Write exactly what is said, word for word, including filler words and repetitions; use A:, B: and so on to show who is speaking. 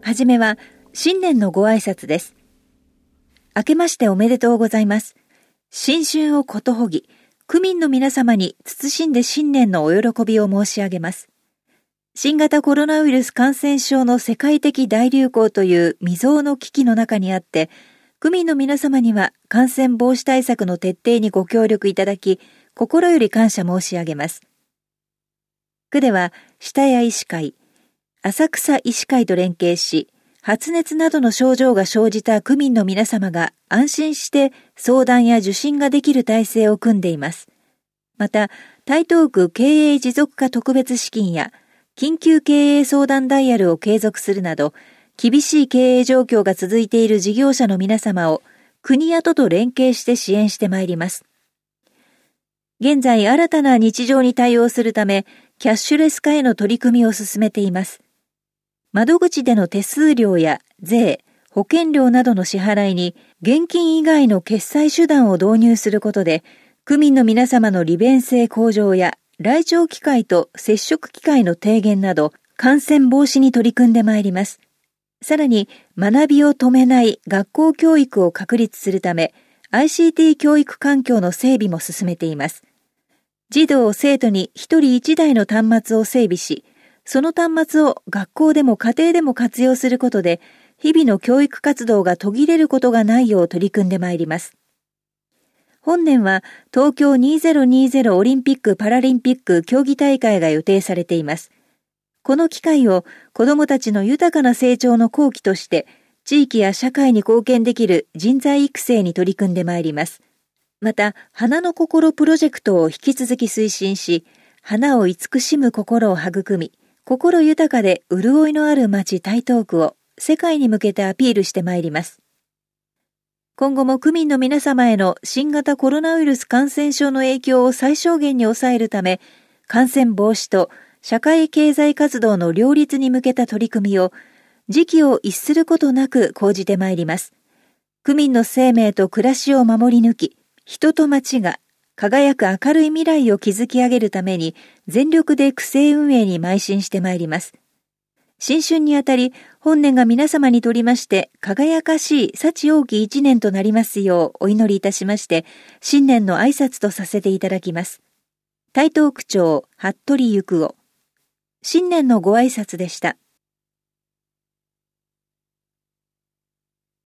A: はじめは新年のご挨拶です。明けましておめでとうございます。新春をことほぎ、区民の皆様に謹んで新年のお喜びを申し上げます。新型コロナウイルス感染症の世界的大流行という未曾有の危機の中にあって、区民の皆様には感染防止対策の徹底にご協力いただき、心より感謝申し上げます。区では、下谷医師会、浅草医師会と連携し、発熱などの症状が生じた区民の皆様が安心して相談や受診ができる体制を組んでいます。また、台東区経営持続化特別資金や緊急経営相談ダイヤルを継続するなど、厳しい経営状況が続いている事業者の皆様を国や都と連携して支援してまいります。現在、新たな日常に対応するため、キャッシュレス化への取り組みを進めています。窓口での手数料や税、保険料などの支払いに現金以外の決済手段を導入することで、区民の皆様の利便性向上や来庁機会と接触機会の低減など、感染防止に取り組んでまいります。さらに、学びを止めない学校教育を確立するため、アイシーティー 教育環境の整備も進めています。児童・生徒に一人一台の端末を整備し、その端末を学校でも家庭でも活用することで、日々の教育活動が途切れることがないよう取り組んでまいります。本年は東京にせんにじゅうオリンピック・パラリンピック競技大会が予定されています。この機会を子どもたちの豊かな成長の好機として、地域や社会に貢献できる人材育成に取り組んでまいります。また、花の心プロジェクトを引き続き推進し、花を慈しむ心を育み、心豊かで潤いのある町台東区を世界に向けてアピールしてまいります。今後も区民の皆様への新型コロナウイルス感染症の影響を最小限に抑えるため、感染防止と社会経済活動の両立に向けた取り組みを時期を逸することなく講じてまいります。区民の生命と暮らしを守り抜き、人と町が輝く明るい未来を築き上げるために全力で区政運営に邁進してまいります。新春にあたり、本年が皆様にとりまして輝かしい幸多き一年となりますようお祈りいたしまして、新年の挨拶とさせていただきます。台東区長、服部幸男。新年のご挨拶でした。